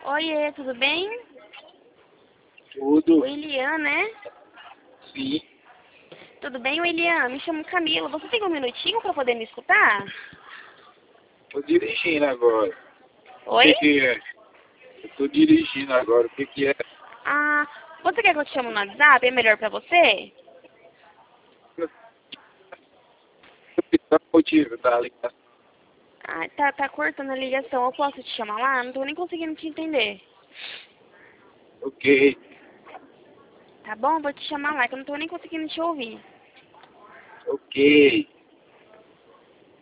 Oiê, tudo bem? Tudo. O Elian, né? Sim. Tudo bem, Elian? Me chamo Camila. Você tem um minutinho para poder me escutar? Tô dirigindo agora. O Oi? que é? Eu tô dirigindo agora. O que é? Ah, você quer que eu te chame no WhatsApp? É melhor para você? O motivo da ligação? Ah, tá cortando a ligação. Eu posso te chamar lá? Não tô nem conseguindo te entender. Ok. Tá bom? Vou te chamar lá, que eu não tô nem conseguindo te ouvir. Ok.